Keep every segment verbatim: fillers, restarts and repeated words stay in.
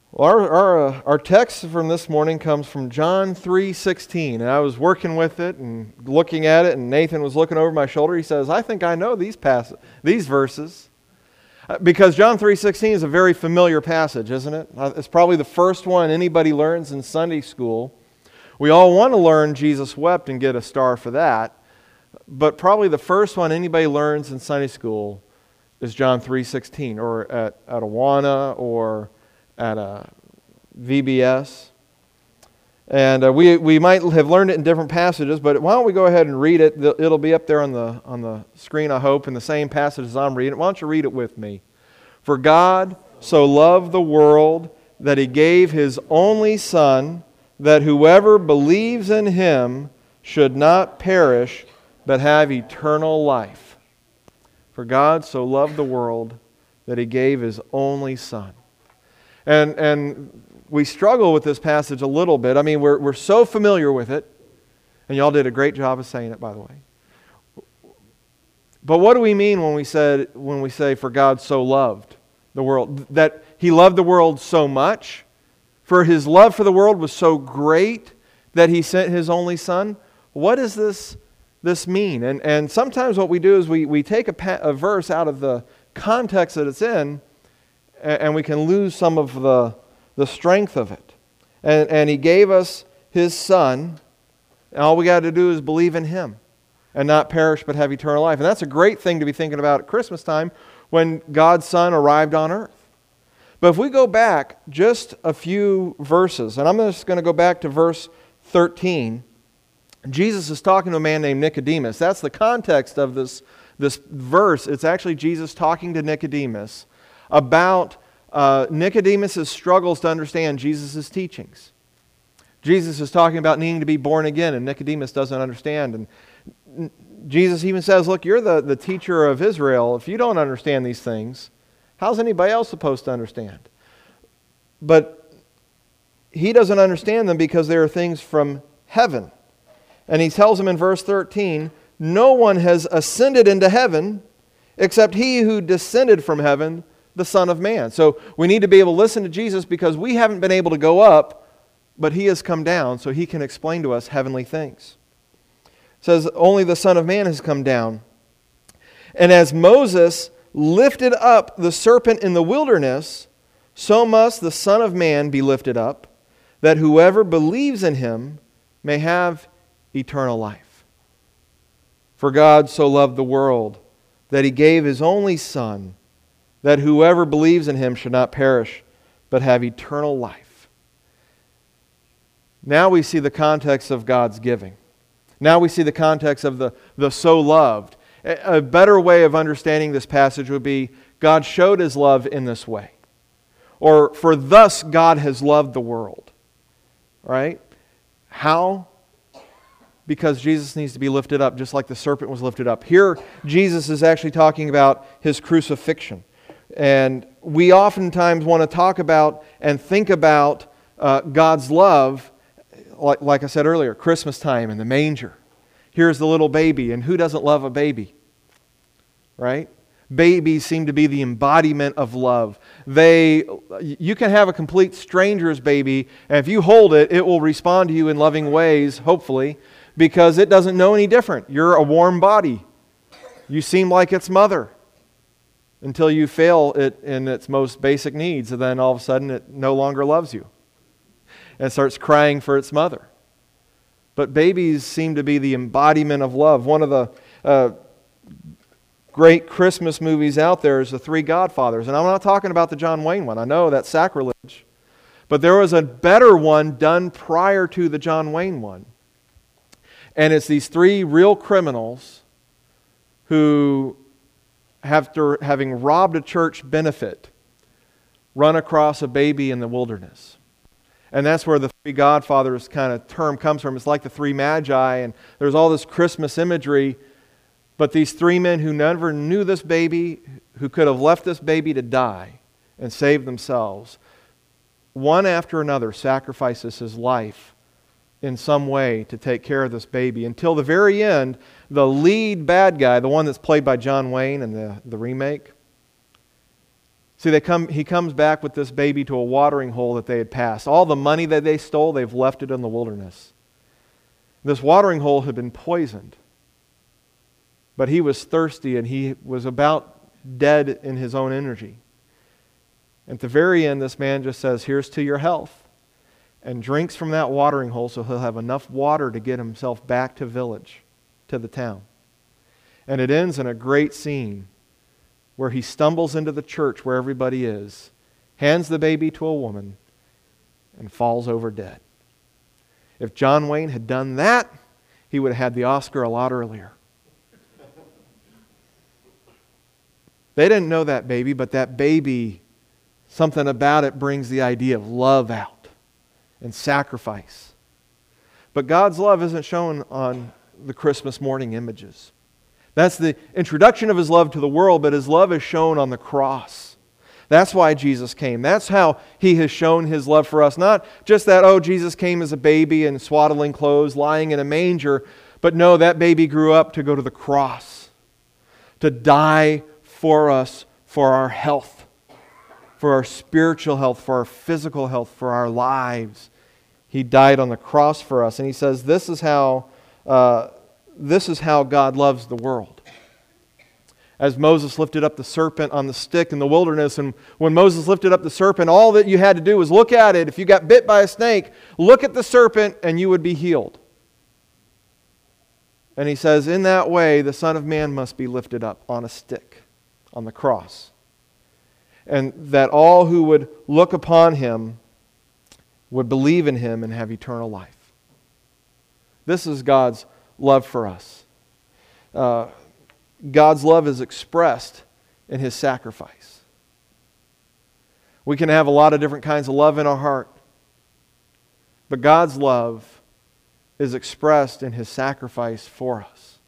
Well, our, our, uh, our text from this morning comes from John three sixteen, and I was working with it and looking at it, and Nathan was looking over my shoulder. He says, I think I know these pass- these verses. Uh, because John three sixteen is a very familiar passage, isn't it? Uh, it's probably the first one anybody learns in Sunday school. We all want to learn Jesus wept and get a star for that, but probably the first one anybody learns in Sunday school is John three sixteen, or at, at Awana, or at a V B S. And uh, we we might have learned it in different passages, but why don't we go ahead and read it? It'll be up there on the on the screen, I hope, in the same passage as I'm reading it. Why don't you read it with me? For God so loved the world that He gave His only Son, that whoever believes in Him should not perish, but have eternal life. For God so loved the world that He gave His only Son. And and we struggle with this passage a little bit. I mean, we're we're so familiar with it, and y'all did a great job of saying it, by the way. But what do we mean when we said when we say, "For God so loved the world"? That He loved the world so much, for His love for the world was so great that He sent His only Son. What does this this mean? And and sometimes what we do is we we take a, pa- a verse out of the context that it's in, and we can lose some of the, the strength of it. And, and He gave us His Son, and all we got to do is believe in Him and not perish but have eternal life. And that's a great thing to be thinking about at Christmas time when God's Son arrived on earth. But if we go back just a few verses, and I'm just going to go back to verse thirteen, Jesus is talking to a man named Nicodemus. That's the context of this, this verse. It's actually Jesus talking to Nicodemus about uh, Nicodemus' struggles to understand Jesus' teachings. Jesus is talking about needing to be born again, and Nicodemus doesn't understand. And Jesus even says, look, you're the, the teacher of Israel. If you don't understand these things, how's anybody else supposed to understand? But he doesn't understand them because they are things from heaven. And he tells him in verse thirteen, no one has ascended into heaven except he who descended from heaven, the Son of Man. So we need to be able to listen to Jesus because we haven't been able to go up, but He has come down so He can explain to us heavenly things. It says, only the Son of Man has come down. And as Moses lifted up the serpent in the wilderness, so must the Son of Man be lifted up, that whoever believes in Him may have eternal life. For God so loved the world that He gave His only Son, that whoever believes in Him should not perish, but have eternal life. Now we see the context of God's giving. Now we see the context of the, the so loved. A better way of understanding this passage would be, God showed His love in this way. Or, for thus God has loved the world. Right? How? Because Jesus needs to be lifted up, just like the serpent was lifted up. Here, Jesus is actually talking about His crucifixion. And we oftentimes want to talk about and think about uh, God's love, like, like I said earlier, Christmas time and the manger. Here's the little baby, and who doesn't love a baby? Right? Babies seem to be the embodiment of love. They, you can have a complete stranger's baby, and if you hold it, it will respond to you in loving ways, hopefully, because it doesn't know any different. You're a warm body. You seem like its mother. Until you fail it in its most basic needs, and then all of a sudden it no longer loves you and starts crying for its mother. But babies seem to be the embodiment of love. One of the uh, great Christmas movies out there is The Three Godfathers. And I'm not talking about the John Wayne one. I know that's sacrilege. But there was a better one done prior to the John Wayne one. And it's these three real criminals who, after having robbed a church benefit, run across a baby in the wilderness. And that's where the Three Godfathers kind of term comes from. It's like the Three Magi, and there's all this Christmas imagery. But these three men who never knew this baby, who could have left this baby to die and save themselves, one after another sacrifices his life in some way to take care of this baby. Until the very end, the lead bad guy, the one that's played by John Wayne in the, the remake, See, they come, he comes back with this baby to a watering hole that they had passed. All the money that they stole, they've left it in the wilderness. This watering hole had been poisoned. But he was thirsty and he was about dead in his own energy. At the very end, this man just says, here's to your health, and drinks from that watering hole so he'll have enough water to get himself back to village, to the town. And it ends in a great scene where he stumbles into the church where everybody is, hands the baby to a woman, and falls over dead. If John Wayne had done that, he would have had the Oscar a lot earlier. They didn't know that baby, but that baby, something about it brings the idea of love out and sacrifice. But God's love isn't shown on the Christmas morning images. That's the introduction of His love to the world, but His love is shown on the cross. That's why Jesus came. That's how He has shown His love for us. Not just that, oh, Jesus came as a baby in swaddling clothes, lying in a manger, but no, that baby grew up to go to the cross, to die for us, for our health, for our spiritual health, for our physical health, for our lives. He died on the cross for us. And He says this is how... Uh, This is how God loves the world. As Moses lifted up the serpent on the stick in the wilderness, and when Moses lifted up the serpent, all that you had to do was look at it. If you got bit by a snake, look at the serpent and you would be healed. And He says, in that way, the Son of Man must be lifted up on a stick, on the cross. And that all who would look upon Him would believe in Him and have eternal life. This is God's love for us. Uh, God's love is expressed in His sacrifice. We can have a lot of different kinds of love in our heart, but God's love is expressed in His sacrifice for us.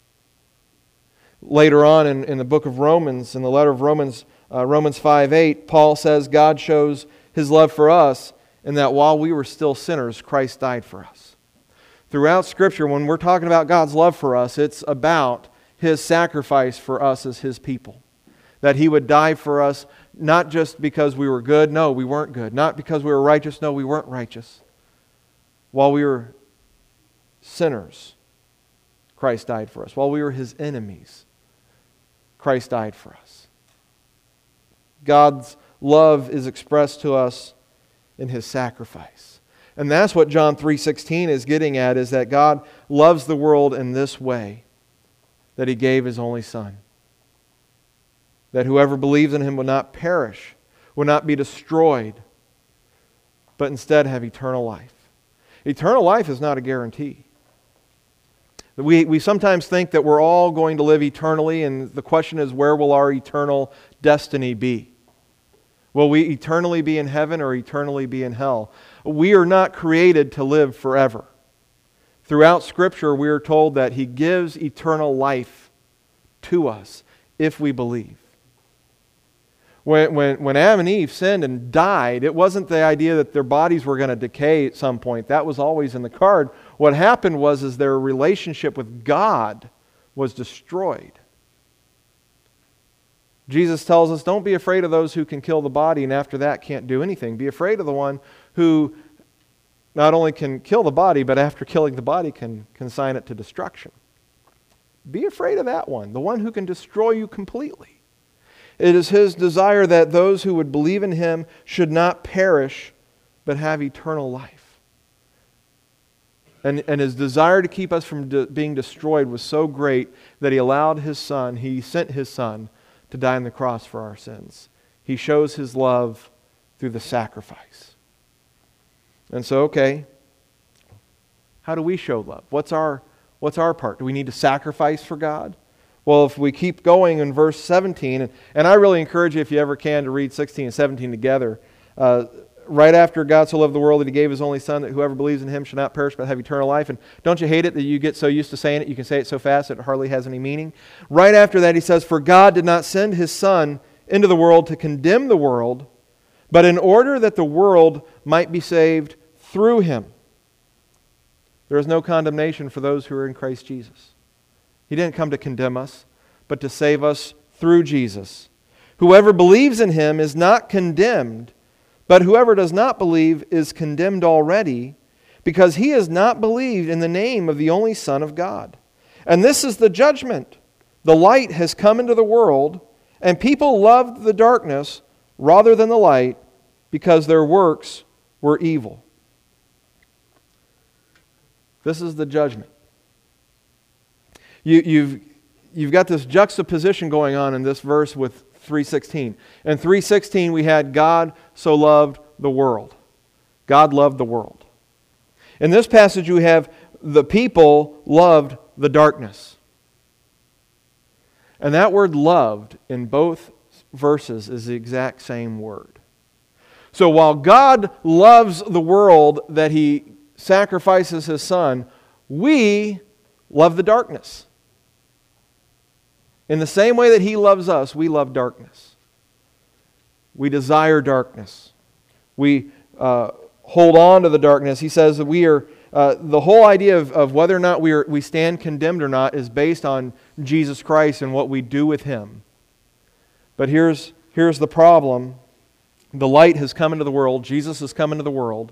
Later on in, in the book of Romans, in the letter of Romans, uh, Romans five eight, Paul says God shows His love for us in that while we were still sinners, Christ died for us. Throughout Scripture, when we're talking about God's love for us, it's about His sacrifice for us as His people. That He would die for us, not just because we were good. No, we weren't good. Not because we were righteous. No, we weren't righteous. While we were sinners, Christ died for us. While we were His enemies, Christ died for us. God's love is expressed to us in His sacrifice. And that's what John three sixteen is getting at, is that God loves the world in this way, that He gave His only Son. That whoever believes in Him will not perish, will not be destroyed, but instead have eternal life. Eternal life is not a guarantee. We, we sometimes think that we're all going to live eternally, and the question is, where will our eternal destiny be? Will we eternally be in heaven or eternally be in hell? We are not created to live forever. Throughout Scripture, we are told that He gives eternal life to us if we believe. When, when, when Adam and Eve sinned and died, it wasn't the idea that their bodies were going to decay at some point. That was always in the card. What happened was is their relationship with God was destroyed. Jesus tells us, don't be afraid of those who can kill the body and after that can't do anything. Be afraid of the one who not only can kill the body, but after killing the body can consign it to destruction. Be afraid of that one, the one who can destroy you completely. It is His desire that those who would believe in Him should not perish, but have eternal life. And, and His desire to keep us from de- being destroyed was so great that He allowed His Son, He sent His Son, to die on the cross for our sins. He shows His love through the sacrifice. And so, okay, how do we show love? What's our, what's our part? Do we need to sacrifice for God? Well, if we keep going in verse seventeen, and, and I really encourage you, if you ever can, to read sixteen and seventeen together. Uh, right after God so loved the world that He gave His only Son, that whoever believes in Him shall not perish but have eternal life. And don't you hate it that you get so used to saying it, you can say it so fast that it hardly has any meaning? Right after that He says, for God did not send His Son into the world to condemn the world, but in order that the world might be saved through Him. There is no condemnation for those who are in Christ Jesus. He didn't come to condemn us, but to save us through Jesus, Whoever believes in him is not condemned, but whoever does not believe is condemned already, because he has not believed in the name of the only Son of God. And this is the judgment. The light has come into the world, and people loved the darkness rather than the light, because their works were evil. This is the judgment. You, you've, you've got this juxtaposition going on in this verse with three sixteen. In three sixteen we had God so loved the world. God loved the world. In this passage we have the people loved the darkness. And that word loved in both verses is the exact same word. So while God loves the world that He sacrifices His Son, we love the darkness. In the same way that He loves us, we love darkness. We desire darkness. We uh, hold on to the darkness. He says that we are, uh, the whole idea of, of whether or not we, are, we stand condemned or not is based on Jesus Christ and what we do with Him. But here's, here's the problem. The light has come into the world. Jesus has come into the world.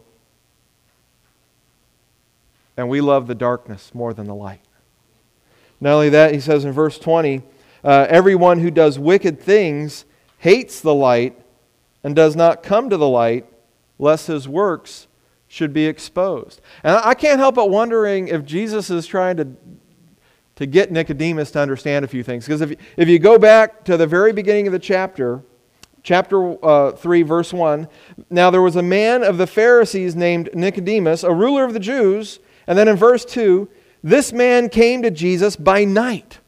And we love the darkness more than the light. Not only that, he says in verse twenty, uh, everyone who does wicked things hates the light and does not come to the light, lest his works should be exposed. And I can't help but wondering if Jesus is trying to, to get Nicodemus to understand a few things. Because if, if you go back to the very beginning of the chapter, chapter uh, three, verse one, now there was a man of the Pharisees named Nicodemus, a ruler of the Jews. And then in verse two, this man came to Jesus by night.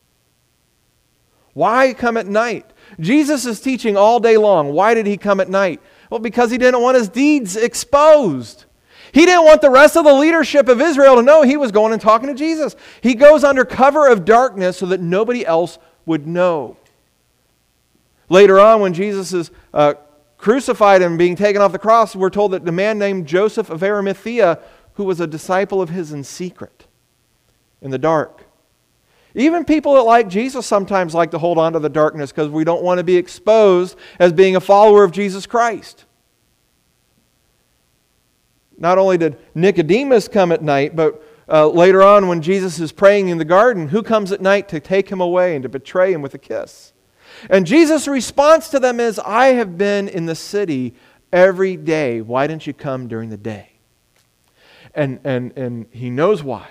Why come at night? Jesus is teaching all day long. Why did He come at night? Well, because He didn't want His deeds exposed. He didn't want the rest of the leadership of Israel to know He was going and talking to Jesus. He goes under cover of darkness so that nobody else would know. Later on, when Jesus is uh, crucified and being taken off the cross, we're told that the man named Joseph of Arimathea, who was a disciple of His in secret, in the dark. Even people that like Jesus sometimes like to hold on to the darkness because we don't want to be exposed as being a follower of Jesus Christ. Not only did Nicodemus come at night, but uh, later on when Jesus is praying in the garden, who comes at night to take Him away and to betray Him with a kiss? And Jesus' response to them is, I have been in the city every day. Why didn't you come during the day? And, and, and He knows why.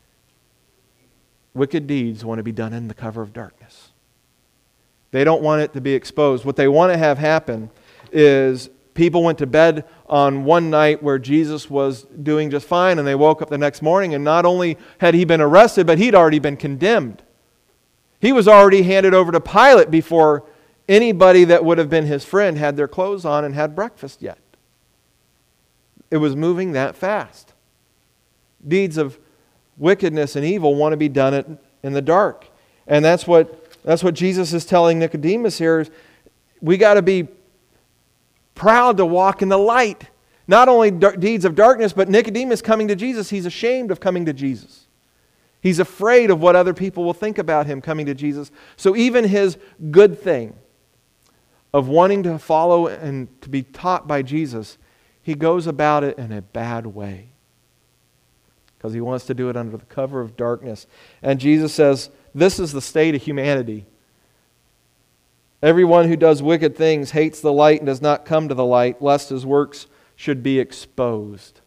Wicked deeds want to be done in the cover of darkness. They don't want it to be exposed. What they want to have happen is people went to bed on one night where Jesus was doing just fine, and they woke up the next morning, and not only had He been arrested, but He'd already been condemned. He was already handed over to Pilate before anybody that would have been His friend had their clothes on and had breakfast yet. It was moving that fast. Deeds of wickedness and evil want to be done in the dark. And that's what, that's what Jesus is telling Nicodemus here. Is we got to be proud to walk in the light. Not only d- deeds of darkness, but Nicodemus coming to Jesus, he's ashamed of coming to Jesus. He's afraid of what other people will think about him coming to Jesus. So even his good thing of wanting to follow and to be taught by Jesus, he goes about it in a bad way. Because he wants to do it under the cover of darkness. And Jesus says, this is the state of humanity. Everyone who does wicked things hates the light and does not come to the light, lest his works should be exposed.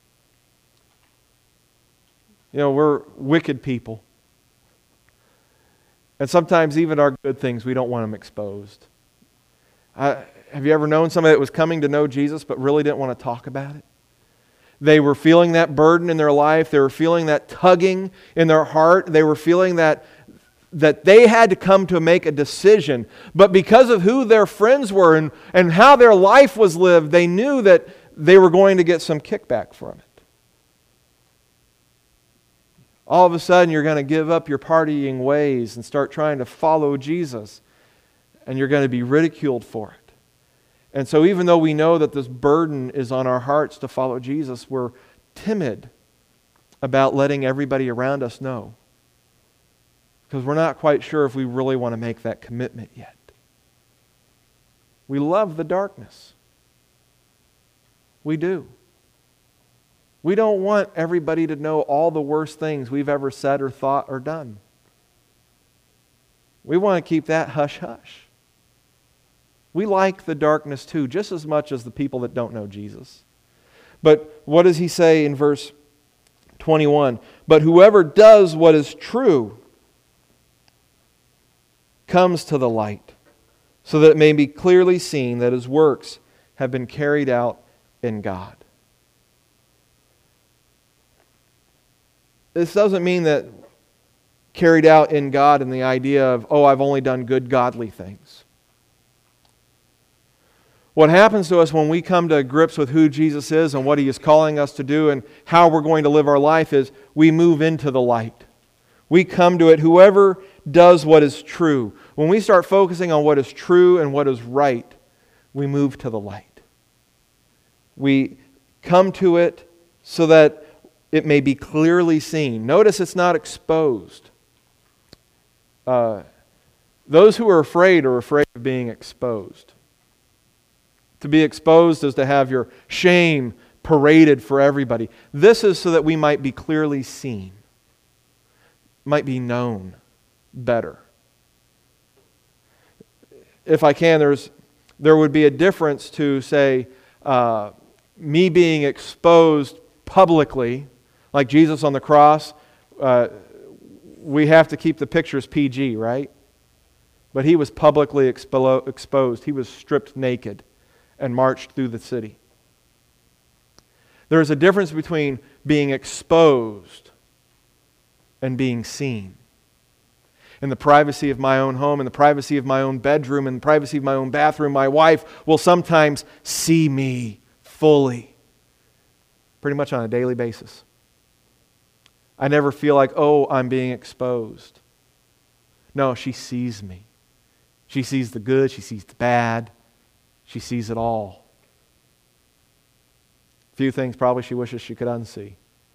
You know, we're wicked people. And sometimes even our good things, we don't want them exposed. I, have you ever known somebody that was coming to know Jesus but really didn't want to talk about it? They were feeling that burden in their life. They were feeling that tugging in their heart. They were feeling that, that they had to come to make a decision. But because of who their friends were and, and how their life was lived, they knew that they were going to get some kickback from it. All of a sudden, you're going to give up your partying ways and start trying to follow Jesus. And you're going to be ridiculed for it. And so even though we know that this burden is on our hearts to follow Jesus, we're timid about letting everybody around us know. Because we're not quite sure if we really want to make that commitment yet. We love the darkness. We do. We don't want everybody to know all the worst things we've ever said or thought or done. We want to keep that hush-hush. We like the darkness too, just as much as the people that don't know Jesus. But what does he say in verse twenty-one? But whoever does what is true comes to the light, so that it may be clearly seen that his works have been carried out in God. This doesn't mean that carried out in God in the idea of, oh, I've only done good, godly things. What happens to us when we come to grips with who Jesus is and what He is calling us to do and how we're going to live our life is we move into the light. We come to it, whoever does what is true. When we start focusing on what is true and what is right, we move to the light. We come to it so that it may be clearly seen. Notice it's not exposed. Uh, those who are afraid are afraid of being exposed. To be exposed is to have your shame paraded for everybody. This is so that we might be clearly seen, might be known better. If I can, there's there would be a difference to, say, uh, me being exposed publicly, like Jesus on the cross. Uh, we have to keep the pictures P G, right? But He was publicly expo- exposed. He was stripped naked and marched through the city. There is a difference between being exposed and being seen. In the privacy of my own home, in the privacy of my own bedroom, in the privacy of my own bathroom, my wife will sometimes see me fully, pretty much on a daily basis. I never feel like, oh, I'm being exposed. No, she sees me. She sees the good, she sees the bad, she sees it all. A few things probably she wishes she could unsee.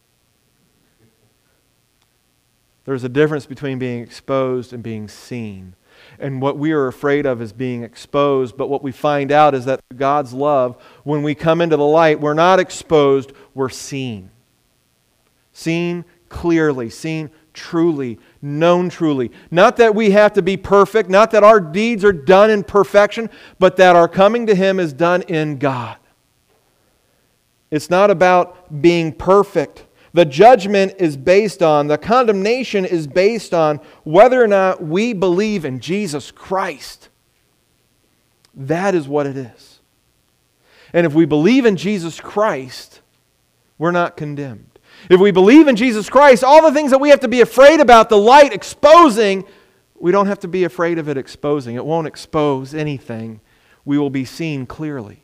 There's a difference between being exposed and being seen. And what we are afraid of is being exposed, but what we find out is that through God's love, when we come into the light, we're not exposed, we're seen. Seen clearly, seen truly, known truly. Not that we have to be perfect, not that our deeds are done in perfection, but that our coming to Him is done in God. It's not about being perfect. The judgment is based on, the condemnation is based on whether or not we believe in Jesus Christ. That is what it is. And if we believe in Jesus Christ, we're not condemned. If we believe in Jesus Christ, all the things that we have to be afraid about, the light exposing, we don't have to be afraid of it exposing. It won't expose anything. We will be seen clearly.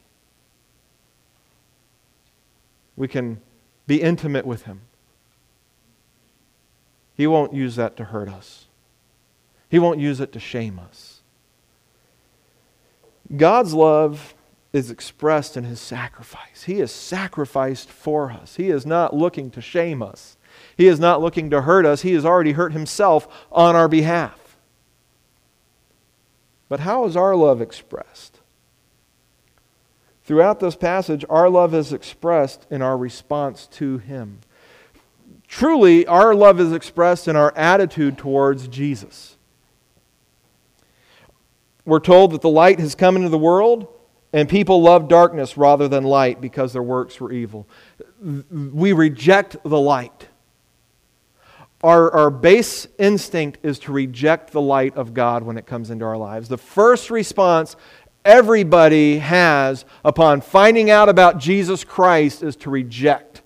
We can be intimate with Him. He won't use that to hurt us. He won't use it to shame us. God's love is expressed in His sacrifice. He has sacrificed for us. He is not looking to shame us. He is not looking to hurt us. He has already hurt Himself on our behalf. But how is our love expressed? Throughout this passage, our love is expressed in our response to Him. Truly, our love is expressed in our attitude towards Jesus. We're told that the light has come into the world, and people love darkness rather than light because their works were evil. We reject the light. Our, our base instinct is to reject the light of God when it comes into our lives. The first response everybody has upon finding out about Jesus Christ is to reject.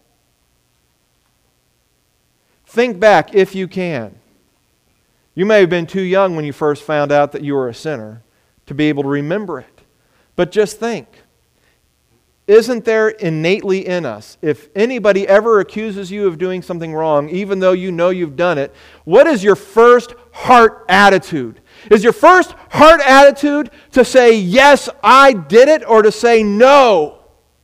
Think back, if you can. You may have been too young when you first found out that you were a sinner to be able to remember it. But just think, isn't there innately in us, if anybody ever accuses you of doing something wrong, even though you know you've done it, what is your first heart attitude? Is your first heart attitude to say, yes, I did it, or to say, no?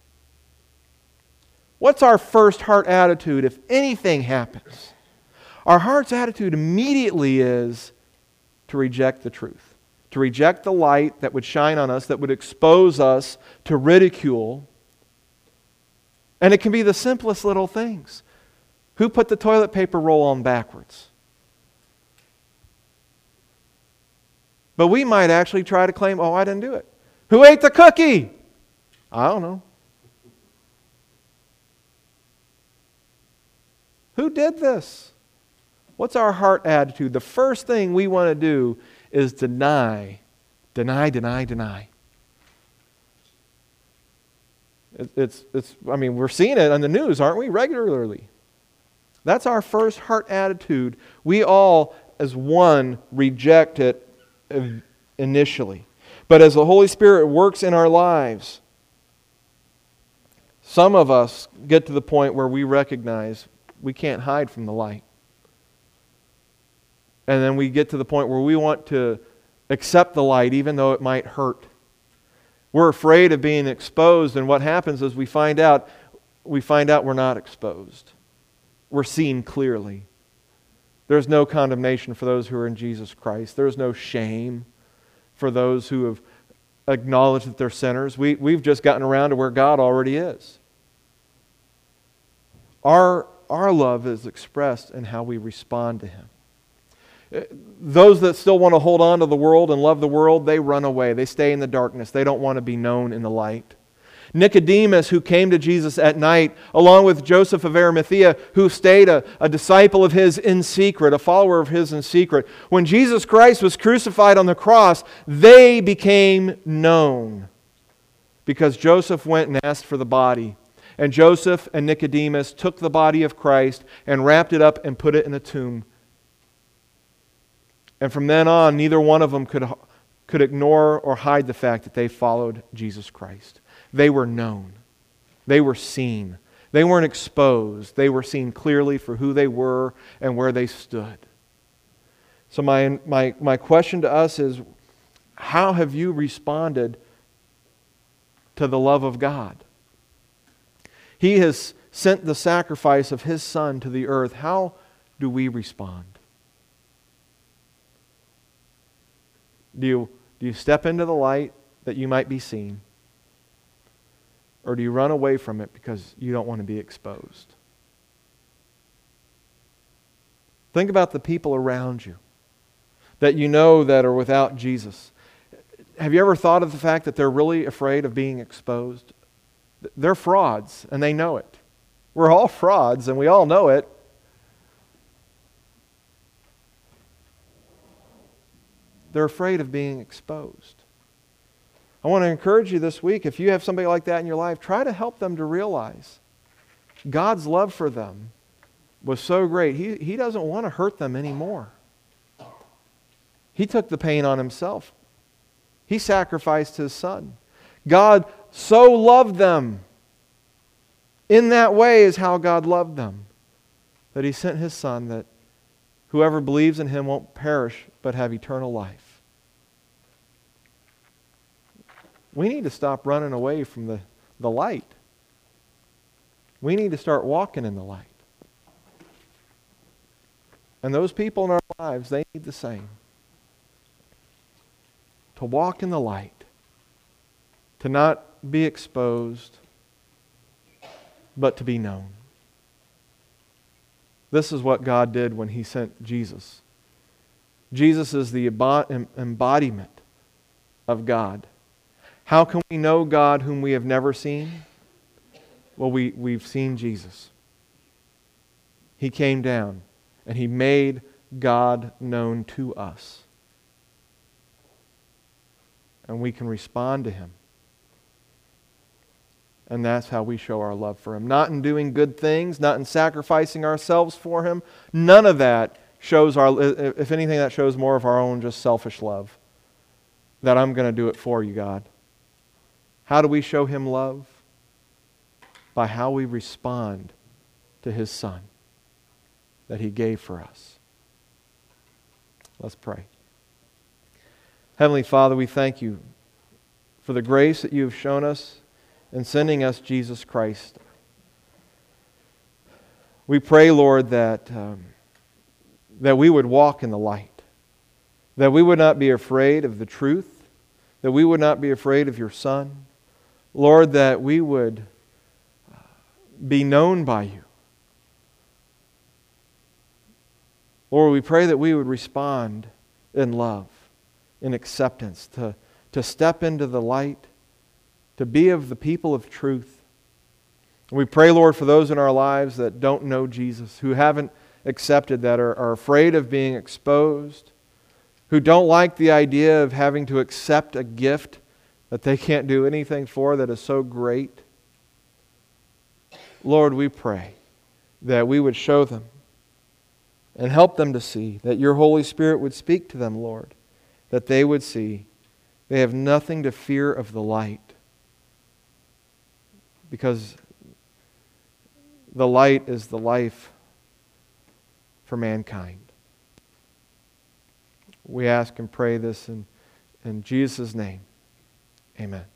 What's our first heart attitude if anything happens? Our heart's attitude immediately is to reject the truth, to reject the light that would shine on us, that would expose us to ridicule. And it can be the simplest little things. Who put the toilet paper roll on backwards? But we might actually try to claim, oh, I didn't do it. Who ate the cookie? I don't know. Who did this? What's our heart attitude? The first thing we want to do is deny, deny, deny, deny. It's, it's, I mean, we're seeing it on the news, aren't we? Regularly. That's our first heart attitude. We all, as one, reject it initially. But as the Holy Spirit works in our lives, some of us get to the point where we recognize we can't hide from the light. And then we get to the point where we want to accept the light even though it might hurt. We're afraid of being exposed, and what happens is we find out we find out we're not exposed. We're seen clearly. There's no condemnation for those who are in Jesus Christ. There's no shame for those who have acknowledged that they're sinners. We, we've just gotten around to where God already is. Our, our love is expressed in how we respond to Him. Those that still want to hold on to the world and love the world, they run away. They stay in the darkness. They don't want to be known in the light. Nicodemus, who came to Jesus at night, along with Joseph of Arimathea, who stayed a, a disciple of His in secret, a follower of His in secret. When Jesus Christ was crucified on the cross, they became known because Joseph went and asked for the body. And Joseph and Nicodemus took the body of Christ and wrapped it up and put it in a tomb. And from then on, neither one of them could, could ignore or hide the fact that they followed Jesus Christ. They were known. They were seen. They weren't exposed. They were seen clearly for who they were and where they stood. So my, my, my question to us is, how have you responded to the love of God? He has sent the sacrifice of His Son to the earth. How do we respond? Do you, do you step into the light that you might be seen? Or do you run away from it because you don't want to be exposed? Think about the people around you that you know that are without Jesus. Have you ever thought of the fact that they're really afraid of being exposed? They're frauds, and they know it. We're all frauds, and we all know it. They're afraid of being exposed. I want to encourage you this week, if you have somebody like that in your life, try to help them to realize God's love for them was so great. He, he doesn't want to hurt them anymore. He took the pain on Himself. He sacrificed His Son. God so loved them. In that way is how God loved them, that He sent His Son, that whoever believes in Him won't perish but have eternal life. We need to stop running away from the, the light. We need to start walking in the light. And those people in our lives, they need the same. To walk in the light. To not be exposed, but to be known. This is what God did when He sent Jesus. Jesus is the embodiment of God. How can we know God whom we have never seen? Well, we, we've seen Jesus. He came down and He made God known to us. And we can respond to Him. And that's how we show our love for Him. Not in doing good things, not in sacrificing ourselves for Him. None of that shows our, if anything, that shows more of our own just selfish love. That I'm going to do it for you, God. How do we show Him love? By how we respond to His Son that He gave for us. Let's pray. Heavenly Father, we thank You for the grace that You have shown us in sending us Jesus Christ. We pray, Lord, that, um, that we would walk in the light. that we would not be afraid of the truth, that we would not be afraid of your Son. Lord, that we would be known by you. Lord, we pray that we would respond in love, in acceptance, to, to step into the light, to be of the people of truth. We pray, Lord, for those in our lives that don't know Jesus, who haven't accepted that, are, are afraid of being exposed, who don't like the idea of having to accept a gift that they can't do anything for that is so great. Lord, we pray that we would show them and help them to see, that your Holy Spirit would speak to them, Lord, that they would see they have nothing to fear of the light, because the light is the life for mankind. We ask and pray this in, in Jesus' name. Amen.